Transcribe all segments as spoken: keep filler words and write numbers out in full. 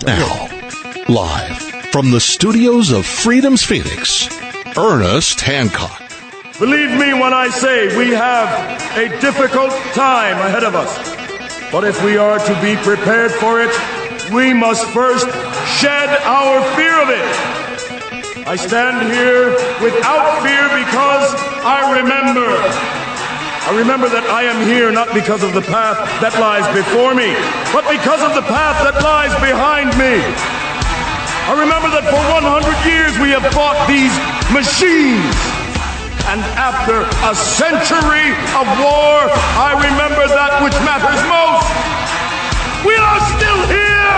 Now, live from the studios of Freedom's Phoenix, Ernest Hancock. Believe me when I say we have a difficult time ahead of us. But if we are to be prepared for it, we must first shed our fear of it. I stand here without fear because I remember. I remember that I am here not because of the path that lies before me, but because of the path that lies behind me. I remember that for one hundred years we have fought these machines. And after a century of war, I remember that which matters most. We are still here!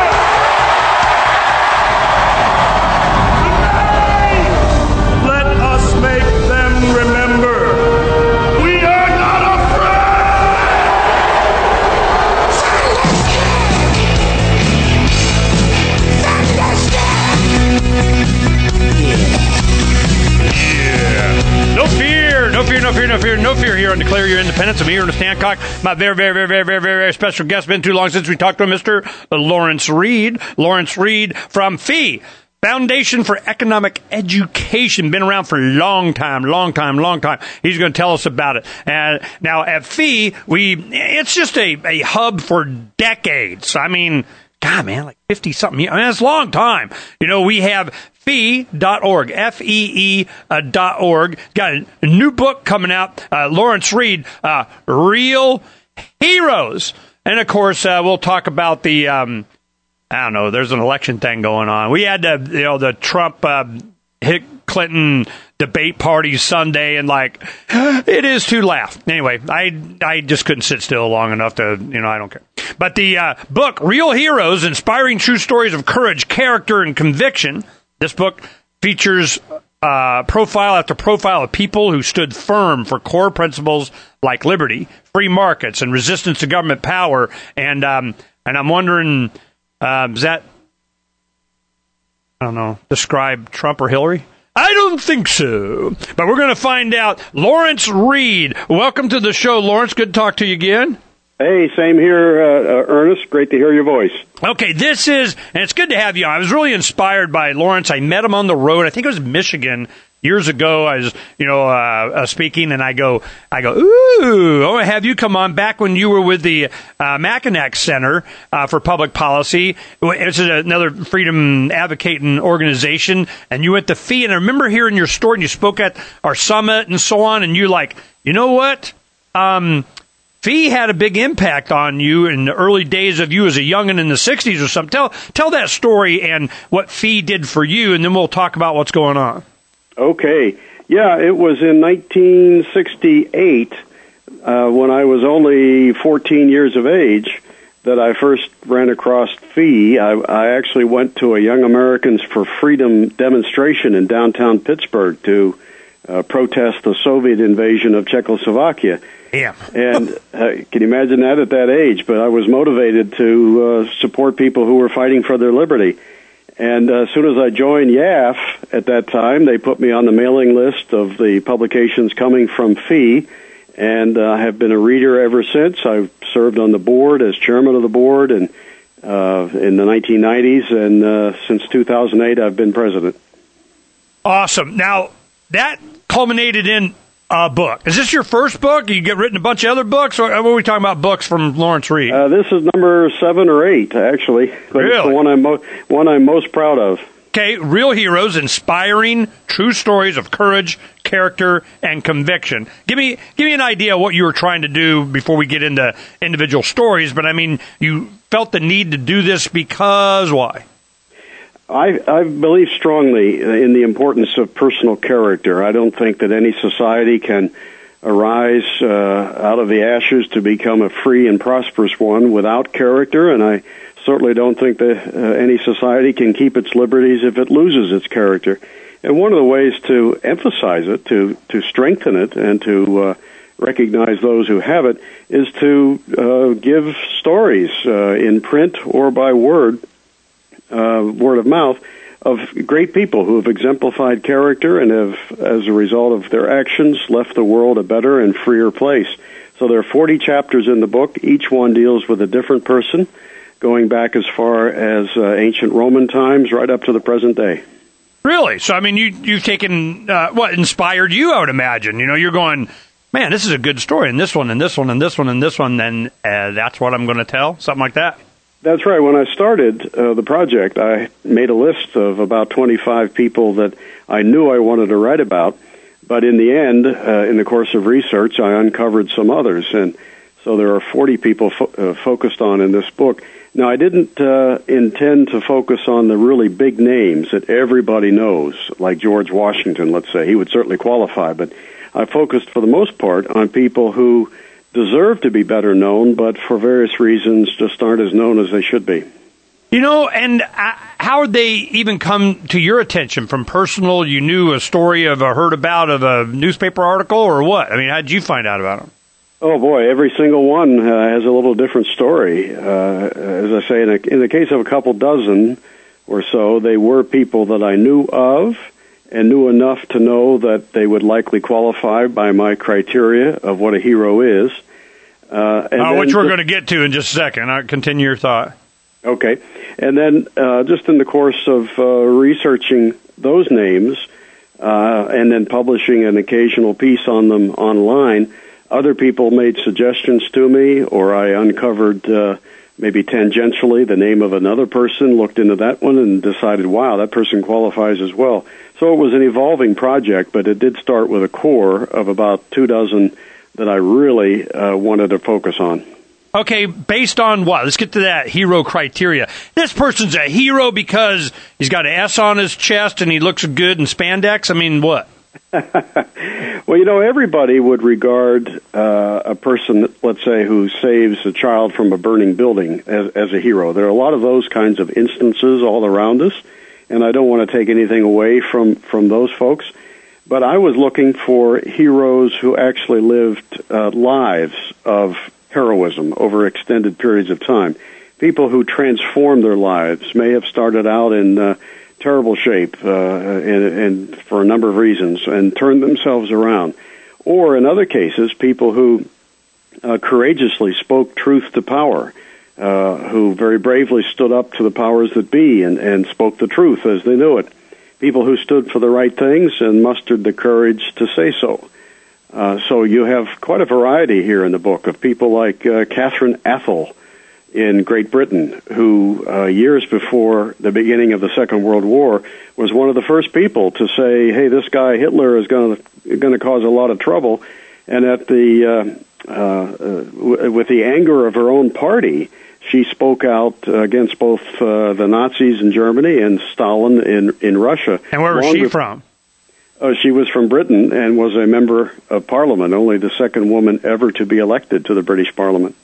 Today, let us make them remember. We are not No fear, no fear, no fear, no fear, no fear here on Declare Your Independence. I'm here, Ernest Hancock. My very, very, very, very, very, very, very special guest. Been too long since we talked to Mister Lawrence Reed. Lawrence Reed from F E E, Foundation for Economic Education. Been around for a long time, long time, long time. He's going to tell us about it. And now at F E E, we, it's just a, a hub for decades. I mean, God, man, like fifty something. I mean, that's a long time. You know, we have F E E dot org, F E E dot org. Got a, a new book coming out. Uh, Lawrence Reed, uh, Real Heroes. And of course, uh, we'll talk about the, um, I don't know, there's an election thing going on. We had the, you know, the Trump, uh, Hillary Clinton debate party Sunday, and like, it is to laugh. Anyway, I I just couldn't sit still long enough to, you know, I don't care. But the uh, book, Real Heroes, Inspiring True Stories of Courage, Character, and Conviction. This book features uh, profile after profile of people who stood firm for core principles like liberty, free markets, and resistance to government power. And um, and I'm wondering, uh, does that, I don't know, describe Trump or Hillary? I don't think so. But we're going to find out. Lawrence Reed, welcome to the show, Lawrence. Good to talk to you again. Hey, same here, uh, uh, Ernest. Great to hear your voice. Okay, this is, and it's good to have you on. I was really inspired by Lawrence. I met him on the road. I think it was Michigan years ago. I was, you know, uh, uh, speaking, and I go, I go, ooh, I want to have you come on back when you were with the uh, Mackinac Center uh, for Public Policy. It's another freedom advocating organization, and you went to F E E, and I remember hearing your story, and you spoke at our summit and so on, and you like, you know what? Um... F E E had a big impact on you in the early days of you as a youngin' in the sixties or something. Tell tell that story and what F E E did for you, and then we'll talk about what's going on. Okay. Yeah, it was in nineteen sixty-eight, uh, when I was only fourteen years of age, that I first ran across F E E. I, I actually went to a Young Americans for Freedom demonstration in downtown Pittsburgh to uh, protest the Soviet invasion of Czechoslovakia. Yeah. And uh, can you imagine that at that age? But I was motivated to uh, support people who were fighting for their liberty. And uh, as soon as I joined Y A F at that time, they put me on the mailing list of the publications coming from F E E, and I uh, have been a reader ever since. I've served on the board as chairman of the board and uh, in the nineteen nineties, and uh, since two thousand eight, I've been president. Awesome. Now, that culminated in a book. Is this your first book? You get written a bunch of other books, or what are we talking about? Books from Lawrence Reed? Uh, this is number seven or eight, actually. But really? It's the one I'm mo- one I'm most proud of. Okay, Real Heroes, Inspiring True Stories of Courage, Character, and Conviction. Give me give me an idea of what you were trying to do before we get into individual stories. But I mean, you felt the need to do this because why? I, I believe strongly in the importance of personal character. I don't think that any society can arise uh, out of the ashes to become a free and prosperous one without character, and I certainly don't think that uh, any society can keep its liberties if it loses its character. And one of the ways to emphasize it, to, to strengthen it, and to uh, recognize those who have it is to uh, give stories uh, in print or by word, Uh, word of mouth, of great people who have exemplified character and have, as a result of their actions, left the world a better and freer place. So there are forty chapters in the book. Each one deals with a different person, going back as far as uh, ancient Roman times right up to the present day. Really? So, I mean, you, you've taken, uh, what inspired you, I would imagine. You know, you're going, man, this is a good story, and this one, and this one, and this one, and this one, and uh, that's what I'm going to tell? Something like that? That's right. When I started uh, the project, I made a list of about twenty-five people that I knew I wanted to write about. But in the end, uh, in the course of research, I uncovered some others. And so there are forty people fo- uh, focused on in this book. Now, I didn't uh, intend to focus on the really big names that everybody knows, like George Washington, let's say. He would certainly qualify. But I focused, for the most part, on people who deserve to be better known, but for various reasons just aren't as known as they should be. You know, and uh, how would they even come to your attention? From personal, you knew a story of a heard about of a newspaper article, or what? I mean, how did you find out about them? Oh boy, every single one uh, has a little different story. Uh, as I say, in, a, in the case of a couple dozen or so, they were people that I knew of and knew enough to know that they would likely qualify by my criteria of what a hero is. Uh, and uh, which then, we're going to get to in just a second. I'll continue your thought. Okay. And then uh, just in the course of uh, researching those names uh, and then publishing an occasional piece on them online, other people made suggestions to me, or I uncovered uh, maybe tangentially the name of another person, looked into that one, and decided, wow, that person qualifies as well. So it was an evolving project, but it did start with a core of about two dozen that I really uh, wanted to focus on. Okay, based on what? Let's get to that hero criteria. This person's a hero because he's got an S on his chest and he looks good in spandex? I mean, what? Well, you know, everybody would regard uh, a person, let's say, who saves a child from a burning building as, as a hero. There are a lot of those kinds of instances all around us, and I don't want to take anything away from, from those folks. But I was looking for heroes who actually lived uh, lives of heroism over extended periods of time. People who transformed their lives may have started out in uh, terrible shape uh, and, and for a number of reasons and turned themselves around. Or in other cases, people who uh, courageously spoke truth to power, uh, who very bravely stood up to the powers that be and, and spoke the truth as they knew it. People who stood for the right things and mustered the courage to say so. Uh, so you have quite a variety here in the book of people like uh, Catherine Athol in Great Britain, who uh, years before the beginning of the Second World War was one of the first people to say, hey, this guy Hitler is going to going to cause a lot of trouble. And at the uh, uh, w- with the anger of her own party, she spoke out uh, against both uh, the Nazis in Germany and Stalin in, in Russia. And where was she before- from? Uh, she was from Britain and was a member of Parliament, only the second woman ever to be elected to the British Parliament.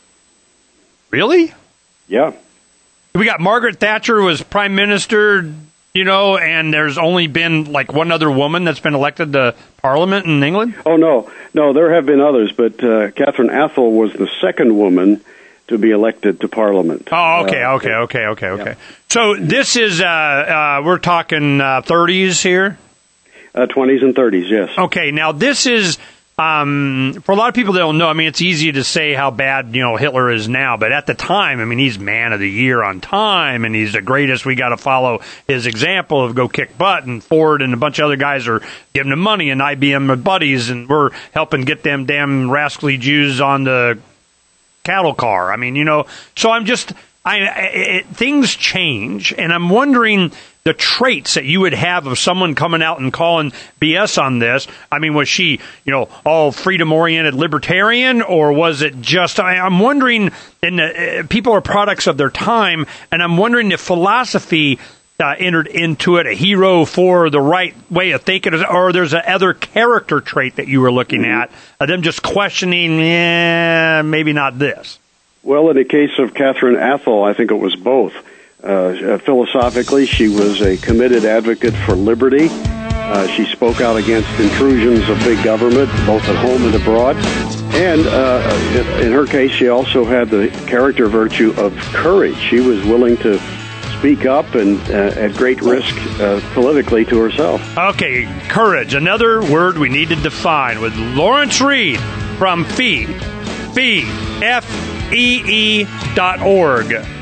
Really? Yeah. We got Margaret Thatcher who was Prime Minister, you know, and there's only been like one other woman that's been elected to Parliament in England? Oh, no. No, there have been others, but uh, Catherine Athol was the second woman to be elected to Parliament. Oh, okay, uh, okay, okay, okay, okay. Yeah. So this is, uh, uh, we're talking uh, thirties here? Uh, twenties and thirties, yes. Okay, now this is, um, for a lot of people that don't know, I mean, it's easy to say how bad, you know, Hitler is now, but at the time, I mean, he's man of the year on Time, and he's the greatest. We got to follow his example of go kick butt, and Ford and a bunch of other guys are giving him money, and I B M are buddies, and we're helping get them damn rascally Jews on the cattle car. I mean, you know, so I'm just, I, it, things change, and I'm wondering the traits that you would have of someone coming out and calling B S on this. I mean, was she, you know, all freedom-oriented libertarian, or was it just, I, I'm wondering, and uh, people are products of their time, and I'm wondering if philosophy uh, entered into it, a hero for the right way of thinking, or there's a other character trait that you were looking mm-hmm. at, uh, them just questioning, yeah, maybe not this. Well, in the case of Catherine Athol, I think it was both. Uh, philosophically, she was a committed advocate for liberty. Uh, she spoke out against intrusions of big government, both at home and abroad. And uh, in her case, she also had the character virtue of courage. She was willing to speak up and uh, at great risk uh, politically to herself. Okay, courage, another word we need to define with Lawrence Reed from Fee, Fee, F E E dot org.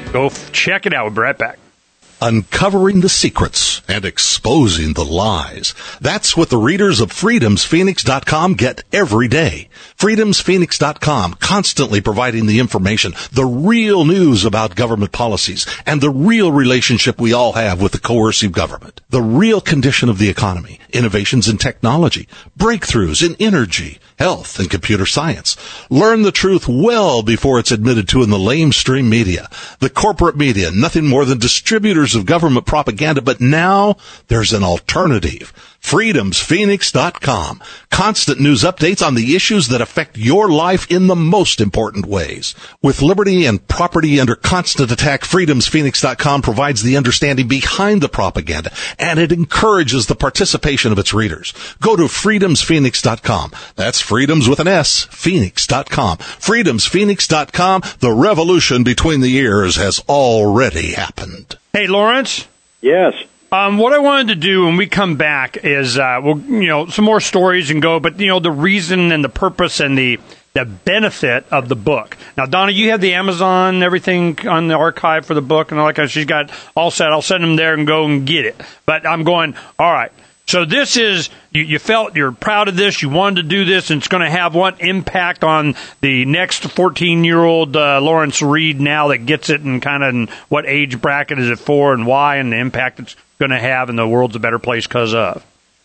Go f- check it out. We'll be right back. Uncovering the secrets and exposing the lies. That's what the readers of freedoms phoenix dot com get every day. freedoms phoenix dot com, constantly providing the information, the real news about government policies, and the real relationship we all have with the coercive government. The real condition of the economy, innovations in technology, breakthroughs in energy, health, and computer science. Learn the truth well before it's admitted to in the lamestream media. The corporate media, nothing more than distributors of government propaganda, but now there's an alternative. freedoms phoenix dot com. Constant news updates on the issues that affect your life in the most important ways. With liberty and property under constant attack, freedoms phoenix dot com provides the understanding behind the propaganda, and it encourages the participation of its readers. Go to freedoms phoenix dot com. That's freedoms with an S, phoenix dot com. freedoms phoenix dot com. The revolution between the ears has already happened. Hey, Lawrence? Yes. Um, what I wanted to do when we come back is, uh, well, you know, some more stories and go, but, you know, the reason and the purpose and the the benefit of the book. Now, Donna, you have the Amazon, everything on the archive for the book and all that kind of, she's got all set. I'll send them there and go and get it. But I'm going, all right. So this is, you, you felt you're proud of this, you wanted to do this, and it's going to have what impact on the next fourteen-year-old uh, Lawrence Reed now that gets it, and kind of in what age bracket is it for and why, and the impact it's going to have, and the world's a better place because of.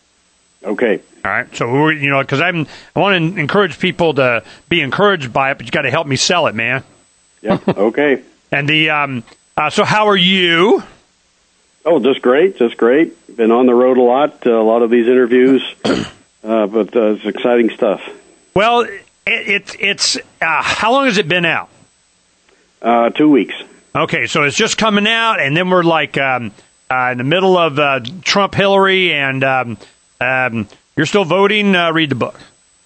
Okay. All right. So, we're, you know, because I'm, I want to encourage people to be encouraged by it, but you got to help me sell it, man. Yeah. Okay. And the, um, uh, so how are you? Oh, just great, just great. Been on the road a lot, uh, a lot of these interviews, uh, but uh, it's exciting stuff. Well, it, it, it's, uh, how long has it been out? Uh, two weeks. Okay, so it's just coming out, and then we're like um, uh, in the middle of uh, Trump, Hillary, and um, um, you're still voting. Uh, read the book.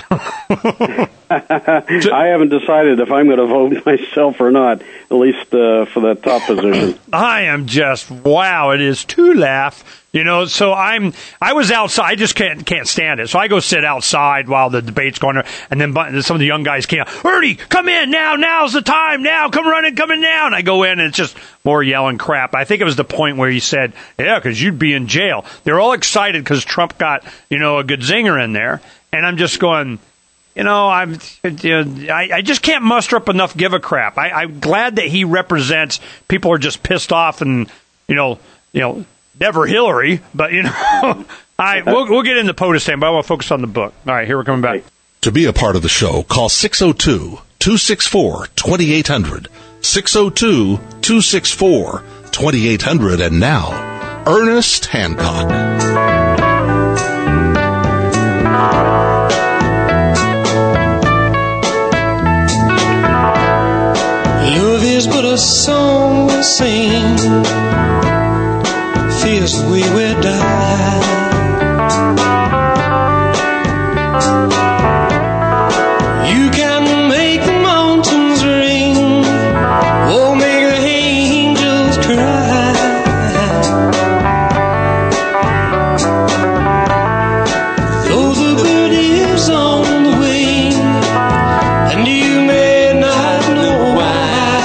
I haven't decided if I'm going to vote myself or not, at least uh, for that top position. I am just, wow, it is to laugh. You know, so I'm, I was outside, I just can't, can't stand it. So I go sit outside while the debate's going on, and then some of the young guys came out, Ernie, come in now, now's the time, now, come running, come in now. And I go in, and it's just more yelling crap. I think it was the point where he said, yeah, because you'd be in jail. They're all excited because Trump got, you know, a good zinger in there. And I'm just going, you know, I'm, you know, I, I just can't muster up enough give a crap. I, I'm glad that he represents, people are just pissed off and, you know, you know, never Hillary, but, you know, all right, we'll, we'll get into POTUS stand, but I want to focus on the book. All right, here we're coming back. To be a part of the show, call six oh two, two six four, two eight zero zero, six oh two, two six four, two eight zero zero, and now, Ernest Hancock. Love is but a song we sing, feels the way we die. You can make the mountains ring, or make the angels cry. Though the bird is on the wing, and you may not know why.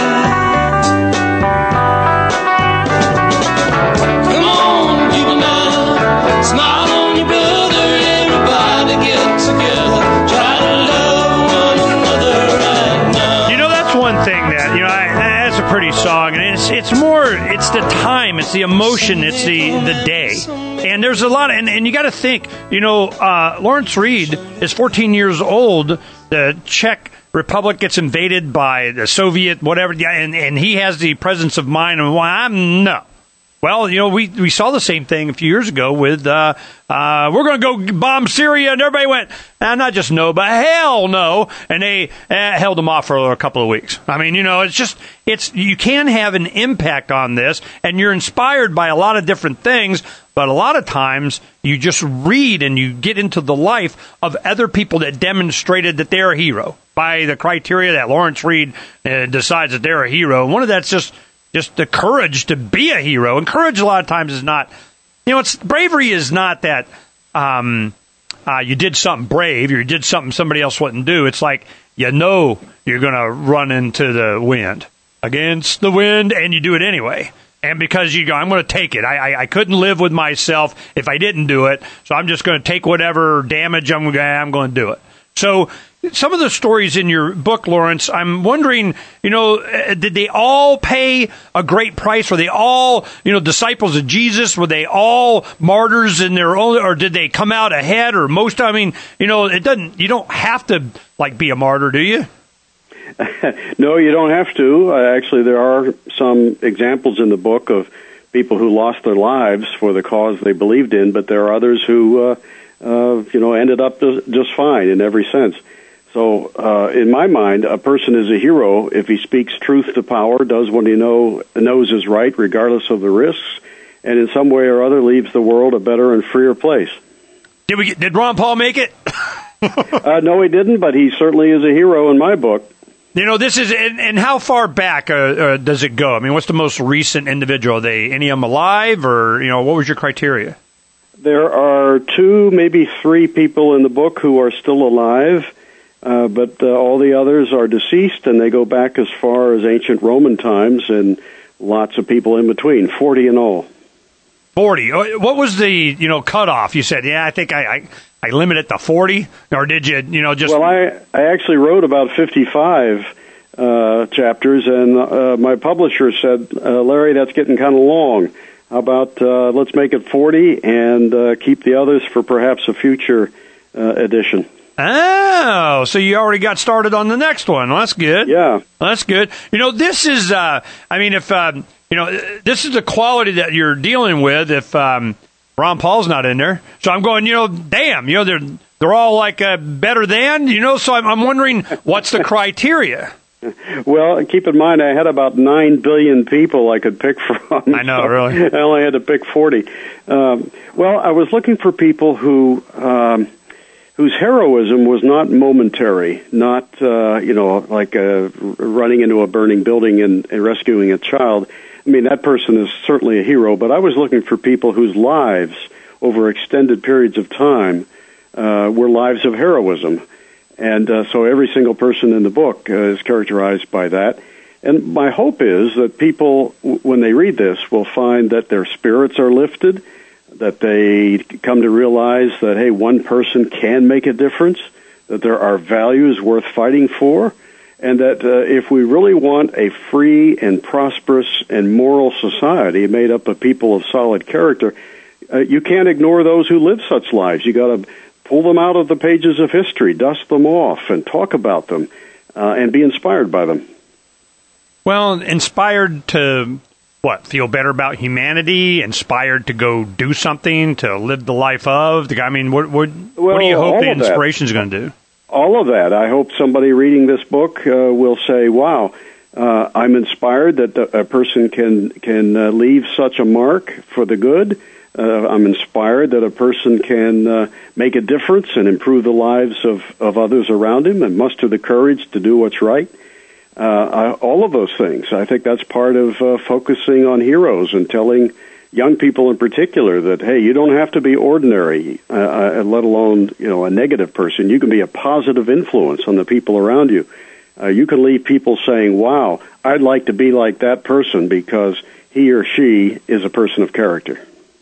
Pretty song, and it's it's more it's the time, it's the emotion, it's the the day, and there's a lot of, and, and you got to think, you know, uh, Lawrence Reed is fourteen years old. The Czech Republic gets invaded by the Soviet whatever, and and he has the presence of mind of, well, I'm no. Well, you know, we, we saw the same thing a few years ago with, uh, uh, we're going to go bomb Syria, and everybody went, eh, not just no, but hell no, and they eh, held them off for a couple of weeks. I mean, you know, it's just, it's, you can have an impact on this, and you're inspired by a lot of different things, but a lot of times you just read and you get into the life of other people that demonstrated that they're a hero by the criteria that Lawrence Reed uh, decides that they're a hero. And one of that's just, Just the courage to be a hero. And courage a lot of times is not, you know, it's bravery is not that um, uh, you did something brave or you did something somebody else wouldn't do. It's like, you know, you're going to run into the wind. against the wind, and you do it anyway. And because you go, I'm going to take it. I, I I couldn't live with myself if I didn't do it, so I'm just going to take whatever damage I'm going. I'm going to do it. So some of the stories in your book, Lawrence, I'm wondering, you know, uh, did they all pay a great price? Were they all, you know, disciples of Jesus? Were they all martyrs in their own, or did they come out ahead? Or most, I mean, you know, it doesn't. You don't have to like be a martyr, do you? No, you don't have to. Uh, actually, there are some examples in the book of people who lost their lives for the cause they believed in, but there are others who, uh, uh, you know, ended up just fine in every sense. So, uh, in my mind, a person is a hero if he speaks truth to power, does what he know knows is right, regardless of the risks, and in some way or other leaves the world a better and freer place. Did we? Get, did Ron Paul make it? uh, no, he didn't, but he certainly is a hero in my book. You know, this is, and, and how far back uh, uh, does it go? I mean, what's the most recent individual? Are they, any of them alive, or, you know, what was your criteria? There are two, maybe three people in the book who are still alive, uh, but uh, all the others are deceased, and they go back as far as ancient Roman times, and lots of people in between, forty in all. forty. What was the, you know, cutoff? You said, yeah, I think I... I I limit it to forty, or did you, you know, just... Well, I, I actually wrote about fifty-five uh, chapters, and uh, my publisher said, uh, Larry, that's getting kind of long. How about uh, let's make it forty and uh, keep the others for perhaps a future uh, edition. Oh, so you already got started on the next one. Well, that's good. Yeah. Well, that's good. You know, this is, uh, I mean, if, um, you know, this is the quality that you're dealing with if... Um, Ron Paul's not in there. So I'm going, you know, damn, you know, they're they're all like uh, better than, you know, so I'm, I'm wondering what's the criteria? Well, keep in mind, I had about nine billion people I could pick from. I know, so really. I only had to pick forty. Um, well, I was looking for people who um, whose heroism was not momentary, not, uh, you know, like uh, running into a burning building and, and rescuing a child. I mean, that person is certainly a hero, but I was looking for people whose lives over extended periods of time uh, were lives of heroism. And uh, so every single person in the book uh, is characterized by that. And my hope is that people, w- when they read this, will find that their spirits are lifted, that they come to realize that, hey, one person can make a difference, that there are values worth fighting for, and that uh, if we really want a free and prosperous and moral society made up of people of solid character, uh, you can't ignore those who live such lives. You got to pull them out of the pages of history, dust them off, and talk about them, uh, and be inspired by them. Well, inspired to, what, feel better about humanity, inspired to go do something, to live the life of? I mean, what, what, well, what do you hope the inspiration is going to do? All of that. I hope somebody reading this book uh, will say, wow, uh, I'm inspired that a person can, can uh, leave such a mark for the good. Uh, I'm inspired that a person can uh, make a difference and improve the lives of, of others around him and muster the courage to do what's right. Uh, I, all of those things. I think that's part of uh, focusing on heroes and telling young people in particular that, hey, you don't have to be ordinary, uh, uh, let alone, you know, a negative person. You can be a positive influence on the people around you. Uh, you can leave people saying, wow, I'd like to be like that person because he or she is a person of character.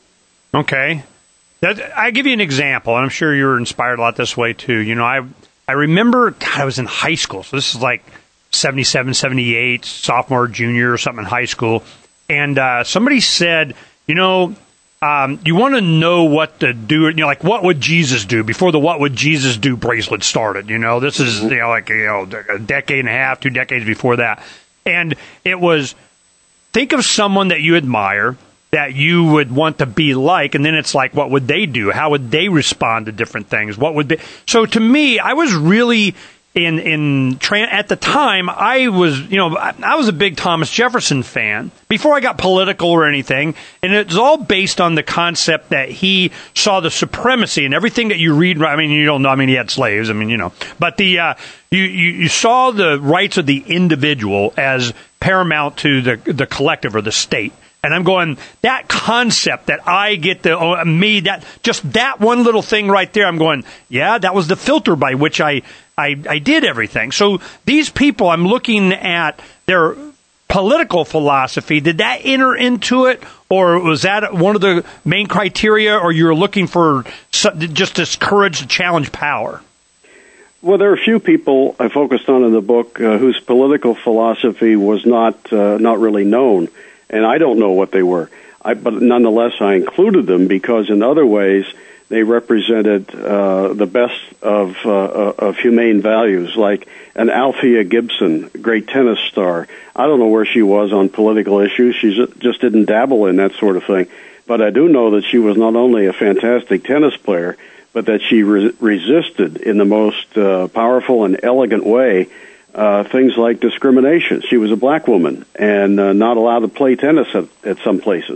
Okay. That, I give you an example, and I'm sure you're inspired a lot this way too. You know, I I remember, God, I was in high school, so this is like seventy-seven, seventy-eight, sophomore, junior, or something in high school, and uh, somebody said, you know, um, you want to know what to do, you know, like what would Jesus do before the what would Jesus do bracelet started, you know, this is, you know, like, you know, a decade and a half, two decades before that. And it was, think of someone that you admire, that you would want to be like, and then it's like, what would they do? How would they respond to different things? What would they, so to me, I was really in, in, at the time, I was, you know, I was a big Thomas Jefferson fan before I got political or anything. And it's all based on the concept that he saw the supremacy and everything that you read. I mean, you don't know, I mean, he had slaves. I mean, you know, but the, uh, you, you, you saw the rights of the individual as paramount to the, the collective or the state. And I'm going, that concept that I get to, oh, me, that, just that one little thing right there, I'm going, yeah, that was the filter by which I, I, I did everything. So these people, I'm looking at their political philosophy, did that enter into it, or was that one of the main criteria, or you were looking for just this courage to challenge power? Well, there are a few people I focused on in the book uh, whose political philosophy was not uh, not really known, and I don't know what they were. I, but nonetheless, I included them because in other ways they represented uh, the best of uh, of humane values, like an Althea Gibson, great tennis star. I don't know where she was on political issues. She just didn't dabble in that sort of thing. But I do know that she was not only a fantastic tennis player, but that she re- resisted in the most uh, powerful and elegant way uh, things like discrimination. She was a black woman and uh, not allowed to play tennis at, at some places.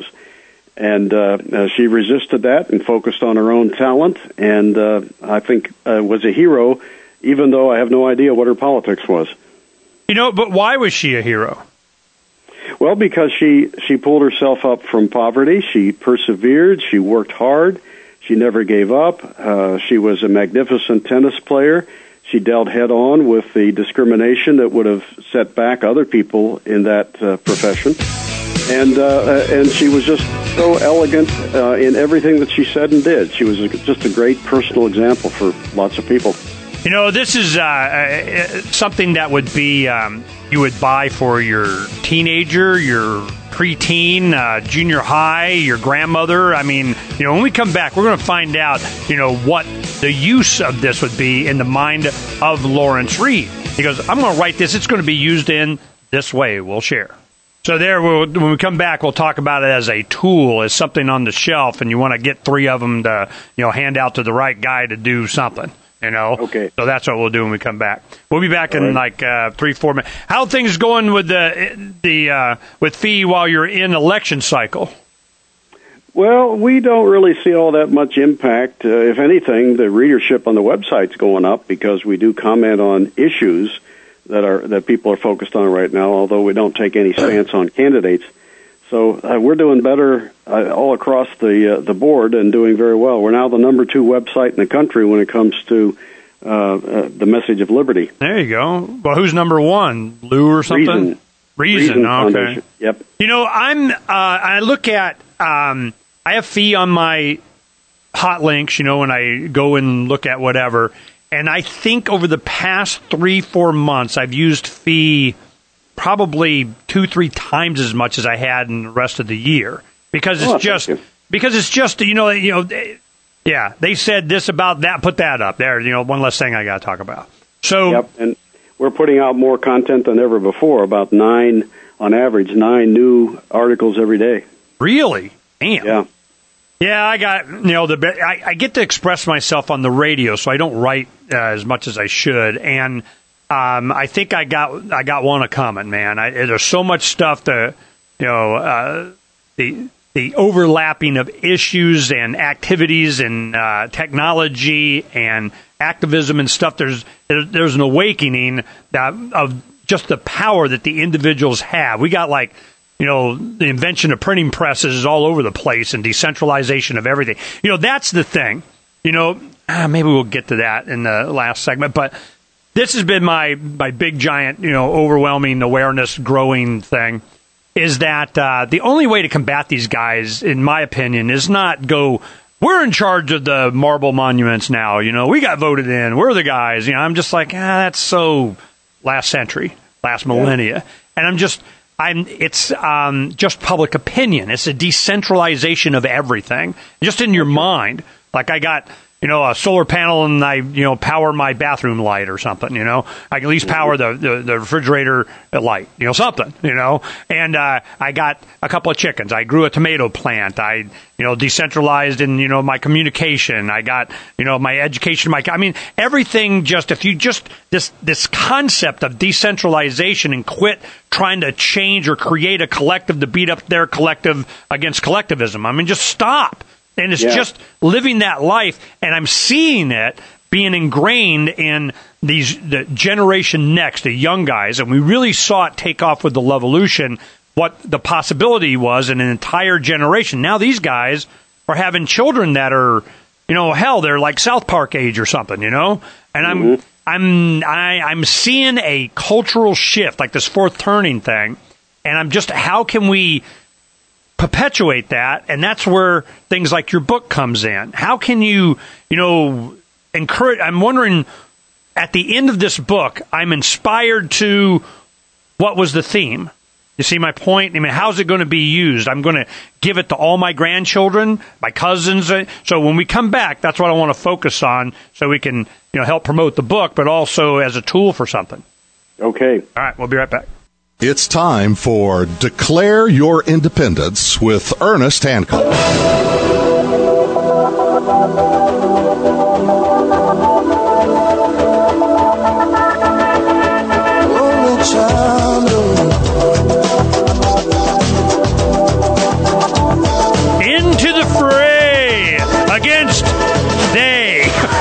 And uh, uh, she resisted that and focused on her own talent, and uh, I think uh, was a hero, even though I have no idea what her politics was. You know, but why was she a hero? Well, because she, she pulled herself up from poverty. She persevered. She worked hard. She never gave up. Uh, she was a magnificent tennis player. She dealt head-on with the discrimination that would have set back other people in that uh, profession. And uh, and she was just so elegant uh, in everything that she said and did. She was a, just a great personal example for lots of people. You know, this is uh, uh, something that would be um, you would buy for your teenager, your preteen, uh, junior high, your grandmother. I mean, you know, when we come back, we're going to find out, you know, what the use of this would be in the mind of Lawrence Reed. He goes, I'm going to write this. It's going to be used in this way. We'll share. So there, we'll, when we come back, we'll talk about it as a tool, as something on the shelf, and you want to get three of them to, you know, hand out to the right guy to do something, you know. Okay. So that's what we'll do when we come back. We'll be back All in right. like uh, three, four minutes. How are things going with the the uh, with Fee while you're in election cycle? Well, we don't really see all that much impact. Uh, if anything, the readership on the website's going up because we do comment on issues that are that people are focused on right now, although we don't take any stance on candidates. So uh, we're doing better uh, all across the uh, the board and doing very well. We're now the number two website in the country when it comes to uh, uh, the message of liberty. There you go. Well, who's number one? Lou or something? Reason. Reason, Reason okay. Foundation. Yep. You know, I'm. Uh, I look at. Um, I have Fee on my hot links. You know, when I go and look at whatever. And I think over the past three, four months, I've used Fee probably two, three times as much as I had in the rest of the year because it's oh, just because it's just you know you know they, yeah they said this about that, put that up there, you know, one less thing I got to talk about. So yep, and we're putting out more content than ever before. About nine on average, nine new articles every day. Really, damn. Yeah. Yeah, I got, you know, the I, I get to express myself on the radio, so I don't write uh, as much as I should. And um, I think I got I got one a coming, man. I, there's so much stuff to, you know, uh, the the overlapping of issues and activities and uh, technology and activism and stuff. There's there's an awakening that of just the power that the individuals have. We got like. You know, the invention of printing presses all over the place and decentralization of everything. You know, that's the thing. You know, ah, maybe we'll get to that in the last segment. But this has been my, my big, giant, you know, overwhelming awareness growing thing is that uh, the only way to combat these guys, in my opinion, is not go, we're in charge of the marble monuments now. You know, we got voted in. We're the guys. You know, I'm just like, ah, that's so last century, last millennia. Yeah. And I'm just... I'm, it's um, just public opinion. It's a decentralization of everything, just in your mind. Like I got, you know, a solar panel and I, you know, power my bathroom light or something, you know. I can at least power the, the, the refrigerator light, you know, something, you know. And uh, I got a couple of chickens. I grew a tomato plant. I, you know, decentralized in, you know, my communication. I got, you know, my education. My, I mean, everything just, if you just, this, this concept of decentralization and quit trying to change or create a collective to beat up their collective against collectivism. I mean, just stop. And it's yeah. just living that life, and I'm seeing it being ingrained in these the generation next, the young guys, and we really saw it take off with the Levolution, what the possibility was in an entire generation. Now these guys are having children that are, you know, hell, they're like South Park age or something, you know? And I'm mm-hmm. I'm I, I'm seeing a cultural shift, like this fourth turning thing. And I'm just, how can we perpetuate that? And that's where things like your book comes in. How can you, you know, encourage, I'm wondering, at the end of this book, I'm inspired to, what was the theme? You see my point? I mean, how's it going to be used? I'm going to give it to all my grandchildren, my cousins. So when we come back, that's what I want to focus on, so we can, you know, help promote the book, but also as a tool for something. Okay. All right, we'll be right back. It's time for Declare Your Independence with Ernest Hancock. Into the fray against they.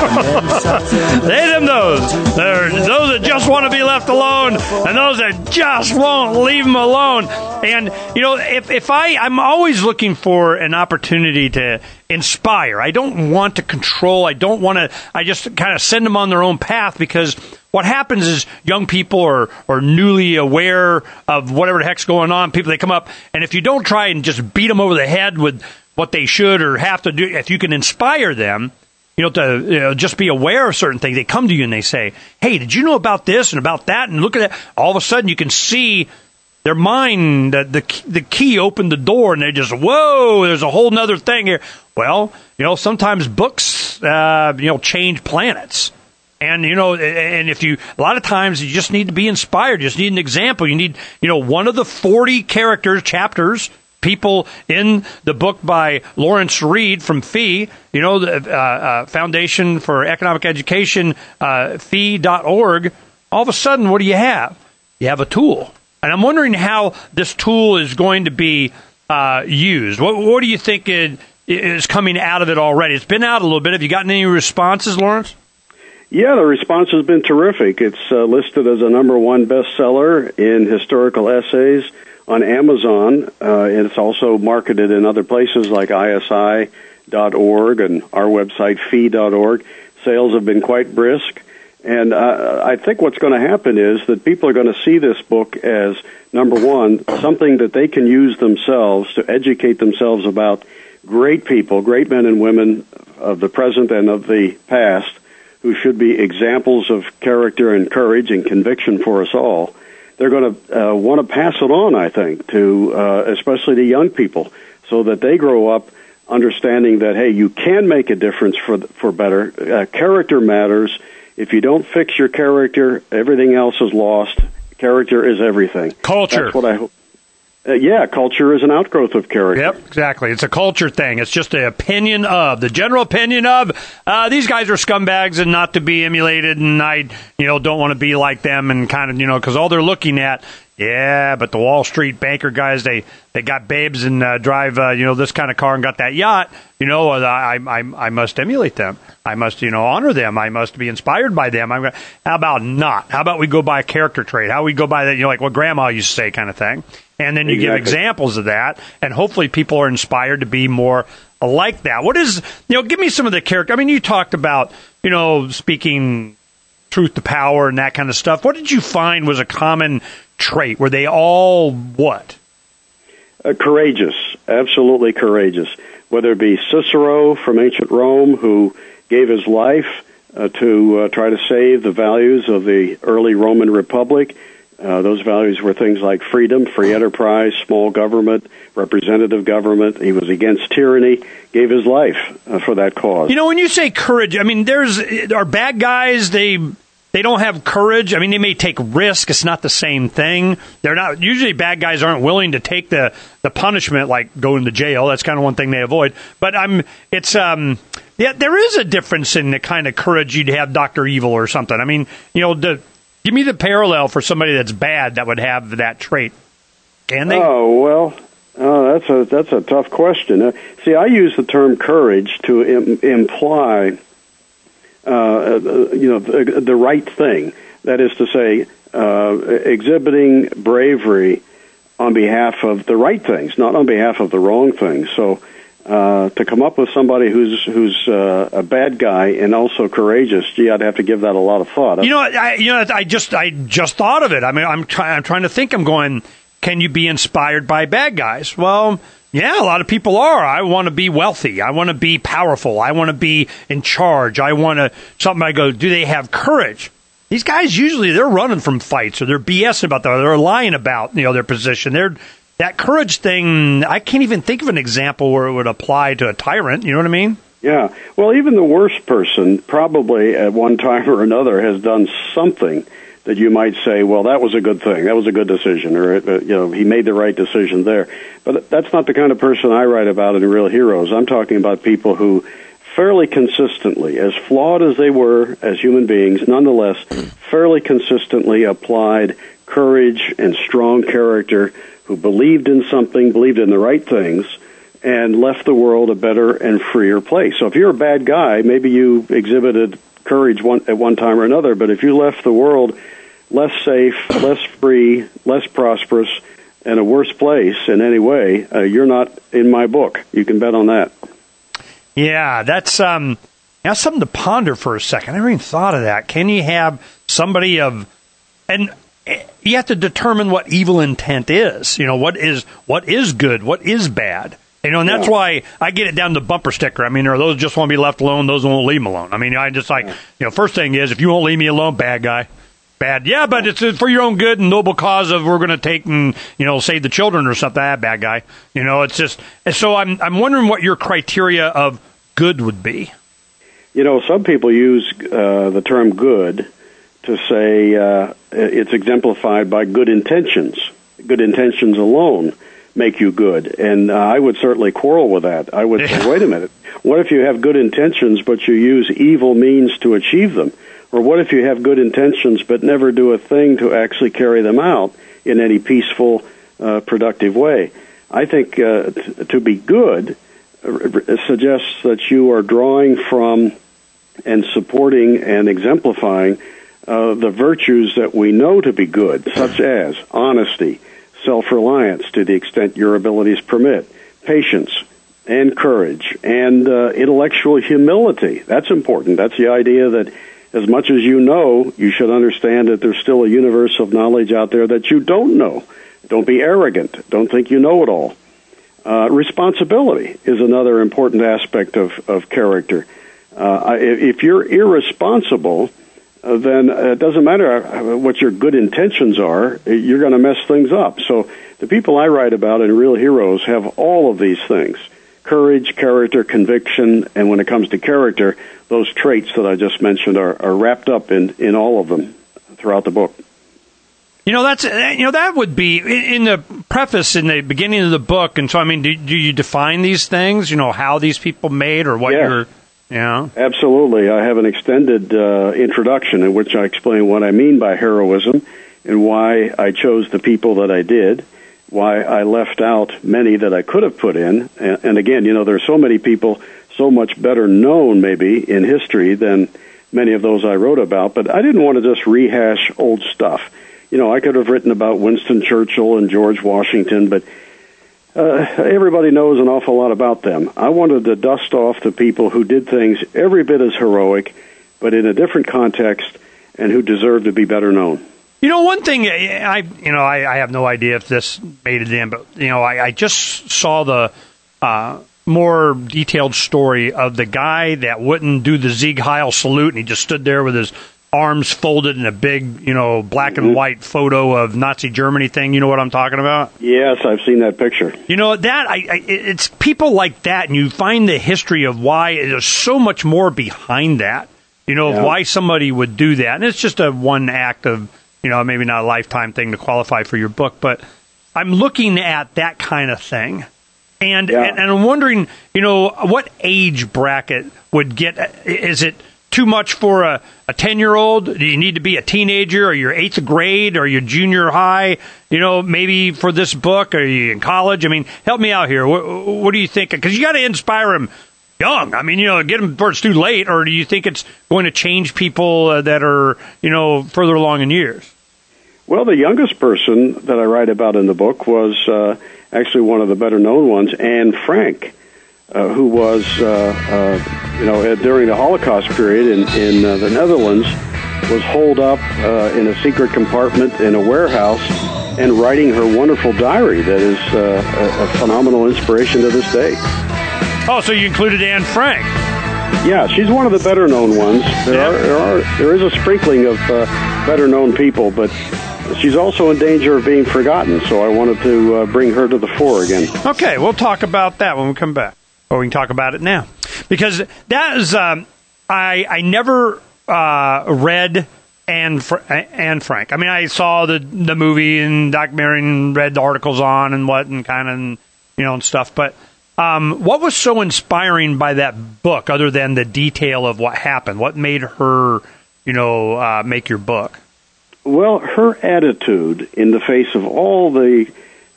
They them those. They're those that just want to be left alone, and those that just won't leave them alone. And, you know, if, if I, I'm always looking for an opportunity to inspire. I don't want to control. I don't want to, I just kind of send them on their own path, because what happens is young people are, are newly aware of whatever the heck's going on. People, they come up, and if you don't try and just beat them over the head with what they should or have to do, if you can inspire them, you know, to you know, just be aware of certain things, they come to you and they say, hey, did you know about this and about that? And look at that. All of a sudden, you can see their mind, the, the, the key opened the door, and they just, whoa, there's a whole nother thing here. Well, you know, sometimes books, uh, you know, change planets. And, you know, and if you, a lot of times you just need to be inspired. You just need an example. You need, you know, one of the forty characters, chapters, people in the book by Lawrence Reed from F E E, you know, the uh, uh, Foundation for Economic Education, uh, F E E dot org. All of a sudden, what do you have? You have a tool. And I'm wondering how this tool is going to be uh, used. What, what do you think it, is coming out of it already? It's been out a little bit. Have you gotten any responses, Lawrence? Yeah, the response has been terrific. It's uh, listed as a number one bestseller in historical essays on Amazon. Uh, and it's also marketed in other places like I S I dot org and our website, F E E dot org. Sales have been quite brisk. And uh, I think what's going to happen is that people are going to see this book as, number one, something that they can use themselves to educate themselves about great people, great men and women of the present and of the past, who should be examples of character and courage and conviction for us all. They're going to uh, want to pass it on, I think, to uh, especially to young people, so that they grow up understanding that, hey, you can make a difference for for better. Uh, character matters. If you don't fix your character, everything else is lost. Character is everything. Culture. That's what I hope. Uh, yeah, culture is an outgrowth of character. Yep, exactly. It's a culture thing. It's just the opinion of, the general opinion of, uh, these guys are scumbags and not to be emulated, and I, you know, don't want to be like them, and kind of, you know, because all they're looking at, yeah, but the Wall Street banker guys, they, they got babes and uh, drive, uh, you know, this kind of car and got that yacht, you know, uh, I, I, I must emulate them. I must, you know, honor them. I must be inspired by them. I'm gonna, how about not? How about we go by a character trait? How we go by that, you know, like what Grandma used to say kind of thing. And then you exactly. give examples of that, and hopefully people are inspired to be more like that. What is, you know, give me some of the character. I mean, you talked about, you know, speaking truth to power and that kind of stuff. What did you find was a common trait? Were they all what? Uh, courageous, absolutely courageous. Whether it be Cicero from ancient Rome, who gave his life uh, to uh, try to save the values of the early Roman Republic. Uh, those values were things like freedom, free enterprise, small government, representative government. He was against tyranny, gave his life uh, for that cause. You know, when you say courage, I mean, there's are bad guys, they they don't have courage. I mean, they may take risk. It's not the same thing. They're not, usually bad guys aren't willing to take the, the punishment, like going to jail. That's kind of one thing they avoid. But I'm, it's, um, yeah, there is a difference in the kind of courage you'd have Doctor Evil or something. I mean, you know, the, give me the parallel for somebody that's bad that would have that trait. Can they? Oh, well, oh, that's a that's a tough question. Uh, see, I use the term courage to im- imply, uh, you know, the, the right thing. That is to say, uh, exhibiting bravery on behalf of the right things, not on behalf of the wrong things. So, uh, to come up with somebody who's who's uh, a bad guy and also courageous, gee, I'd have to give that a lot of thought. You know, I, you know, I just I just thought of it. I mean, I'm trying I'm trying to think. I'm going. can you be inspired by bad guys? Well, yeah, a lot of people are. I want to be wealthy. I want to be powerful. I want to be in charge. I want to, something I go, do they have courage? These guys usually, they're running from fights, or they're BSing about that, or they're lying about, you know, their position. They're, that courage thing, I can't even think of an example where it would apply to a tyrant. You know what I mean? Yeah. Well, even the worst person probably at one time or another has done something that you might say, well, that was a good thing. That was a good decision, or, uh, you know, he made the right decision there. But that's not the kind of person I write about in Real Heroes. I'm talking about people who fairly consistently, as flawed as they were as human beings, nonetheless, fairly consistently applied courage and strong character, who believed in something, believed in the right things, and left the world a better and freer place. So if you're a bad guy, maybe you exhibited courage one, at one time or another, but if you left the world less safe, less free, less prosperous, and a worse place in any way, uh, you're not in my book. You can bet on that. Yeah, that's um, that's something to ponder for a second. I never even thought of that. Can you have somebody of, and you have to determine what evil intent is. You know, what is what is good, what is bad. You know, and that's yeah. why I get it down to the bumper sticker. I mean, are those just want to be left alone? Those won't leave them alone. I mean, I just like, you know, first thing is, if you won't leave me alone, bad guy. Bad. Yeah, but it's for your own good and noble cause of we're going to take and, you know, save the children or something. Ah, bad guy. You know, it's just, and so I'm I'm wondering what your criteria of good would be. You know, some people use uh, the term good to say uh, it's exemplified by good intentions. Good intentions alone make you good. And uh, I would certainly quarrel with that. I would say, wait a minute, what if you have good intentions but you use evil means to achieve them? Or what if you have good intentions but never do a thing to actually carry them out in any peaceful, uh, productive way? I think uh, t- to be good uh, suggests that you are drawing from and supporting and exemplifying uh, the virtues that we know to be good, such as honesty, self-reliance to the extent your abilities permit, patience, and courage, and uh, intellectual humility. That's important. That's the idea that as much as you know, you should understand that there's still a universe of knowledge out there that you don't know. Don't be arrogant. Don't think you know it all. Uh, responsibility is another important aspect of, of character. Uh, if you're irresponsible, uh, then it doesn't matter what your good intentions are, you're going to mess things up. So the people I write about in Real Heroes have all of these things: courage, character, conviction, and when it comes to character, those traits that I just mentioned are, are wrapped up in, in all of them throughout the book. You know, that's you know that would be in the preface in the beginning of the book, and so I mean, do, do you define these things? You know, how these people made, or what yeah. you're, yeah, absolutely. I have an extended uh, introduction in which I explain what I mean by heroism and why I chose the people that I did, why I left out many that I could have put in, and, and again, you know, there are so many people so much better known maybe in history than many of those I wrote about, but I didn't want to just rehash old stuff. You know, I could have written about Winston Churchill and George Washington, but uh, everybody knows an awful lot about them. I wanted to dust off the people who did things every bit as heroic, but in a different context, and who deserve to be better known. You know, one thing, I you know, I, I have no idea if this made it in, but, you know, I, I just saw the uh, more detailed story of the guy that wouldn't do the Sieg Heil salute, and he just stood there with his arms folded in a big, you know, black and white photo of Nazi Germany thing. You know what I'm talking about? Yes, I've seen that picture. You know, that, I, I, it's people like that, and you find the history of why there's so much more behind that, you know, yeah. of why somebody would do that. And it's just a one act of, you know, maybe not a lifetime thing to qualify for your book, but I'm looking at that kind of thing. And, yeah. and, and I'm wondering, you know, what age bracket would get, is it too much for a, a ten-year-old? Do you need to be a teenager, or your eighth grade, or your junior high? You know, maybe for this book, are you in college? I mean, help me out here. What, what do you think? Because you got to inspire them young. I mean, you know, get them before it's too late, or do you think it's going to change people uh, that are, you know, further along in years? Well, the youngest person that I write about in the book was uh, actually one of the better-known ones, Anne Frank, uh, who was, uh, uh, you know, during the Holocaust period in, in uh, the Netherlands, was holed up uh, in a secret compartment in a warehouse and writing her wonderful diary that is uh, a, a phenomenal inspiration to this day. Oh, so you included Anne Frank. Yeah, she's one of the better-known ones. There Yeah. are there are there is a sprinkling of uh, better-known people, but she's also in danger of being forgotten. So I wanted to uh, bring her to the fore again. Okay, we'll talk about that when we come back, or we can talk about it now, because that is um, I I never uh, read Anne Fr- Anne Frank. I mean, I saw the the movie and documentary and read the articles on and what and kind of you know and stuff, but. Um, what was so inspiring by that book, other than the detail of what happened? What made her, you know, uh, make your book? Well, her attitude in the face of all the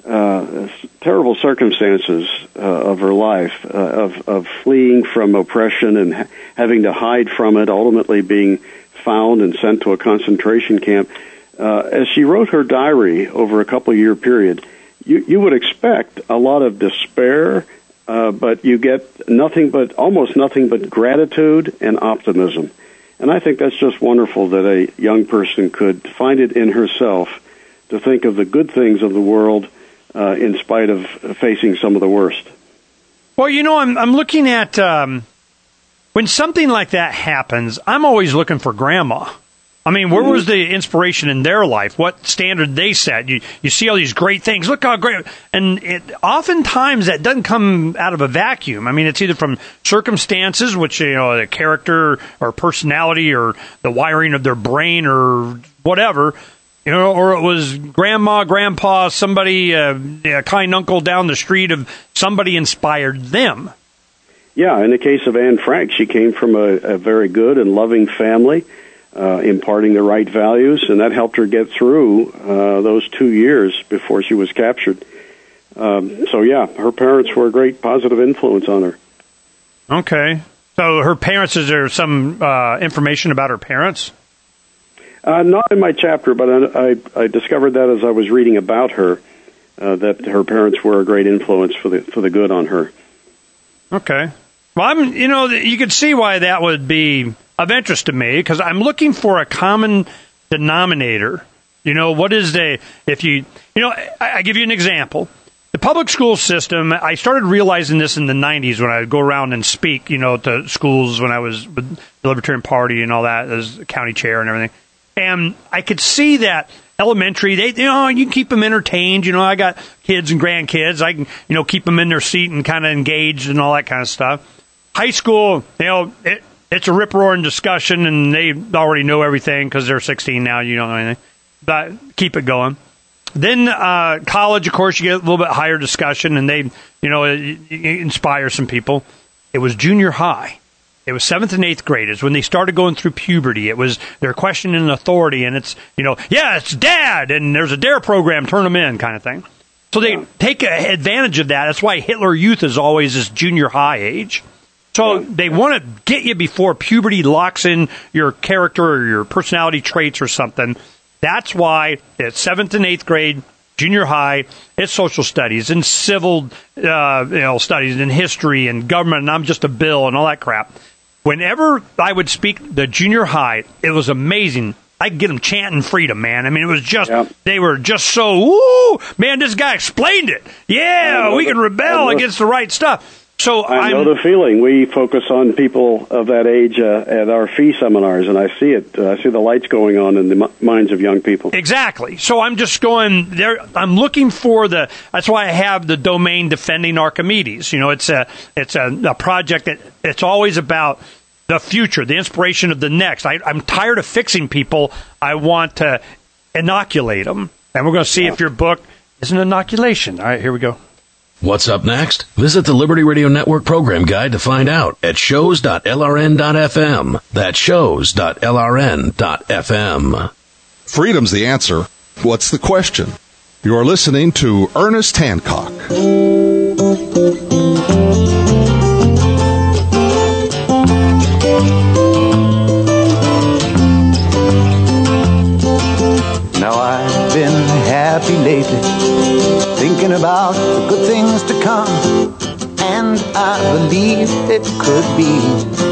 uh, terrible circumstances uh, of her life, uh, of, of fleeing from oppression and ha- having to hide from it, ultimately being found and sent to a concentration camp. Uh, as she wrote her diary over a couple-year period, you, you would expect a lot of despair, Uh, but you get nothing but, almost nothing but gratitude and optimism. And I think that's just wonderful that a young person could find it in herself to think of the good things of the world uh, in spite of facing some of the worst. Well, you know, I'm, I'm looking at, um, when something like that happens, I'm always looking for Grandma. I mean, where was the inspiration in their life? What standard they set? You you see all these great things. Look how great. And it, oftentimes that doesn't come out of a vacuum. I mean, it's either from circumstances, which, you know, the character or personality or the wiring of their brain or whatever, you know, or it was grandma, grandpa, somebody, uh, a kind uncle down the street of somebody inspired them. Yeah, in the case of Anne Frank, she came from a, a very good and loving family. Uh, imparting the right values, and that helped her get through uh, those two years before she was captured. Um, so, yeah, her parents were a great positive influence on her. Okay. So her parents, is there some uh, information about her parents? Uh, not in my chapter, but I, I, I discovered that as I was reading about her, uh, that her parents were a great influence for the for the good on her. Okay. Well, I'm, you know, you could see why that would be of interest to me, because I'm looking for a common denominator. You know, what is the, if you, you know, I, I give you an example. The public school system, I started realizing this in the nineties when I would go around and speak, you know, to schools when I was with the Libertarian Party and all that as county chair and everything. And I could see that elementary, they, you know, you can keep them entertained. You know, I got kids and grandkids. I can, you know, keep them in their seat and kind of engaged and all that kind of stuff. High school, you know, it, it's a rip-roaring discussion, and they already know everything because they're sixteen now. You don't know anything. But keep it going. Then uh, college, of course, you get a little bit higher discussion, and they, you know, it, it inspire some people. It was junior high. It was seventh and eighth graders when they started going through puberty. It was they're questioning authority, and it's, you know, yeah, it's dad, and there's a DARE program, turn them in kind of thing. So they yeah. take advantage of that. That's why Hitler Youth is always this junior high age. So they want to get you before puberty locks in your character or your personality traits or something. That's why it's seventh and eighth grade, junior high, it's social studies and civil uh, you know, studies and history and government, and I'm just a bill and all that crap. Whenever I would speak the junior high, it was amazing. I could get them chanting freedom, man. I mean, it was just, yep. they were just so, woo, man, this guy explained it. Yeah, we can rebel against the right stuff. So I know I'm, the feeling. We focus on people of that age uh, at our fee seminars, and I see it. Uh, I see the lights going on in the m- minds of young people. Exactly. So I'm just going there. I'm looking for the. That's why I have the domain Defending Archimedes. You know, it's a it's a, a project that it's always about the future, the inspiration of the next. I, I'm tired of fixing people. I want to inoculate them, and we're going to see yeah. if your book is an inoculation. All right, here we go. What's up next? Visit the Liberty Radio Network program guide to find out at shows dot L R N dot F M. That's shows dot L R N dot F M. Freedom's the answer. What's the question? You're listening to Ernest Hancock. Now I've been happy lately, thinking about the good things to come, and I believe it could be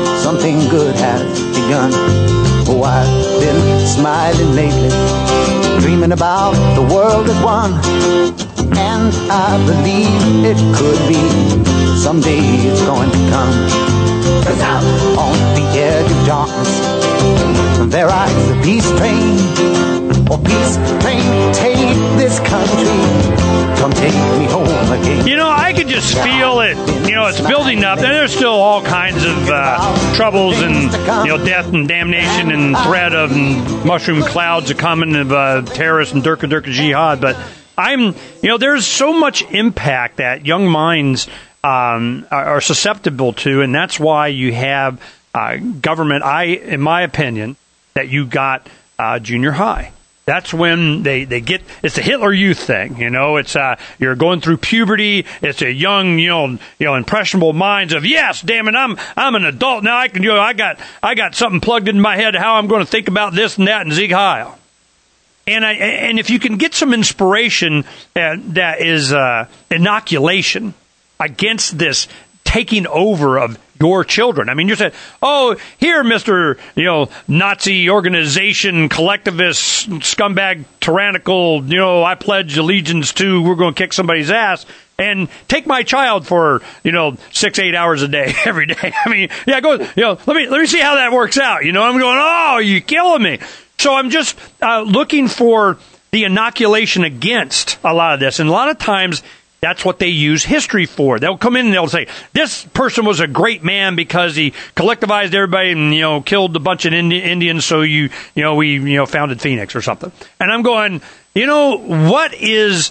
something good has begun. Oh, I've been smiling lately, dreaming about the world at one. And I believe it could be, someday it's going to come. 'Cause out on the edge of darkness, there rides the peace train. Oh, peace train, take this country, come take me home again. You know, I could just feel it. You know, it's building up. And there's still all kinds of uh, troubles and, you know, death and damnation and threat of and mushroom clouds are coming of uh, terrorists and Durka Durka Jihad. But I'm, you know, there's so much impact that young minds um, are, are susceptible to. And that's why you have uh, government, I, in my opinion, that you got uh, junior high. That's when they, they get, it's the Hitler Youth thing, you know, it's, uh, you're going through puberty, it's a young, you know, you know, impressionable minds of, yes, damn it, I'm, I'm an adult now, I can, you know, I got, I got something plugged into my head how I'm going to think about this and that and Sieg Heil. And I, and if you can get some inspiration uh, that is, uh, inoculation against this taking over of your children. I mean, you said, oh, here, Mister, you know, Nazi organization, collectivist, scumbag, tyrannical, you know, I pledge allegiance to, we're going to kick somebody's ass, and take my child for, you know, six, eight hours a day, every day. I mean, yeah, go, you know, let me, let me see how that works out. You know, I'm going, oh, you're killing me. So I'm just uh, looking for the inoculation against a lot of this. And a lot of times, that's what they use history for. They'll come in and they'll say, this person was a great man because he collectivized everybody and, you know, killed a bunch of Indi- Indians, so you, you know, we, you know, founded Phoenix or something. And I'm going, you know, what is,